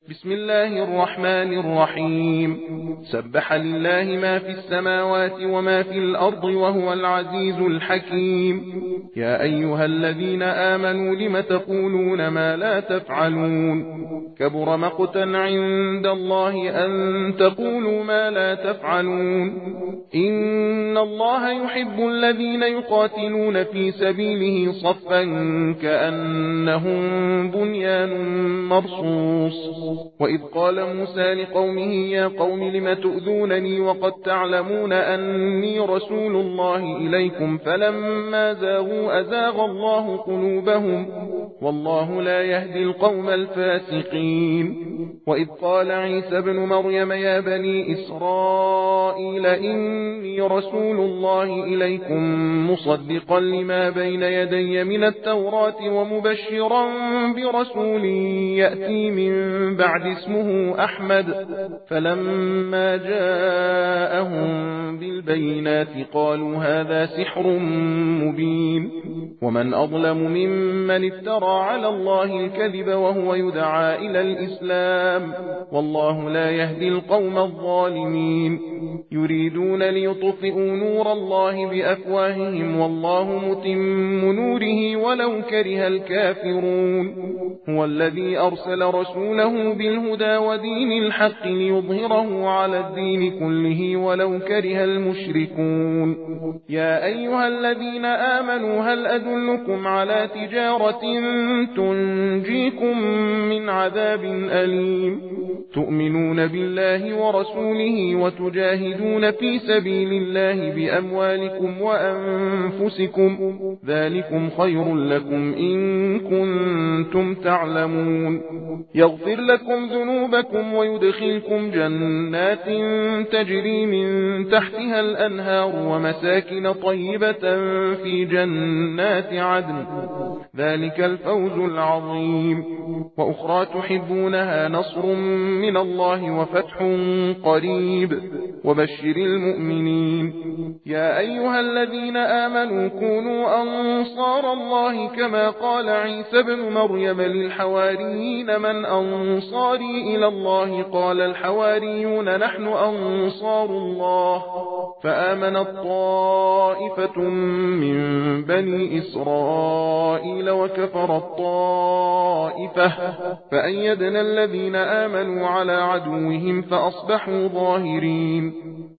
بسم الله الرحمن الرحيم. سبح لله ما في السماوات وما في الأرض وهو العزيز الحكيم. يا أيها الذين آمنوا لم تقولون ما لا تفعلون؟ كبر مقتا عند الله أن تقولوا ما لا تفعلون. إن الله يحب الذين يقاتلون في سبيله صفا كأنهم بنيان مرصوص. وإذ قال موسى لقومه يا قوم لم تؤذونني وقد تعلمون أني رسول الله إليكم فلما زاغوا أزاغ الله قلوبهم والله لا يهدي القوم الفاسقين. وإذ قال عيسى ابن مريم يا بني إسرائيل إني رسول الله إليكم مصدقا لما بين يدي من التوراة ومبشرا برسول يأتي من بعد اسمه أحمد. فلما جاءهم بالبينات قالوا هذا سحر مبين. ومن أظلم ممن افترى على الله الكذب وهو يدعى إلى الإسلام والله لا يهدي القوم الظالمين. يريدون ليطفئوا نور الله بأفواههم والله متم نوره ولو كره الكافرون. هو الذي أرسل رسوله بالهدى ودين الحق ليظهره على الدين كله ولو كره المشركون. يا أيها الذين آمنوا هل أدلكم على تجارة تنجيكم من عذاب أليم؟ تؤمنون بالله ورسوله وتجاهدون في سبيل الله بأموالكم وأنفسكم ذلكم خير لكم إن كنتم تعلمون. يغفر لكم ذنوبكم ويدخلكم جنات تجري من تحتها الأنهار ومساكن طيبة في جنات عدن ذلك الفوز العظيم. وأخرى تحبونها نصر من الله وفتح قريب وبشر المؤمنين. يا أيها الذين آمنوا كونوا أنصار الله كما قال عيسى ابن مريم للحواريين من أنصاري إلى الله قال الحواريون نحن أنصار الله. فآمنت طائفة من بني إسرائيل وكفرت طائفة فأيدنا الذين آمنوا على عدوهم فأصبحوا ظاهرين.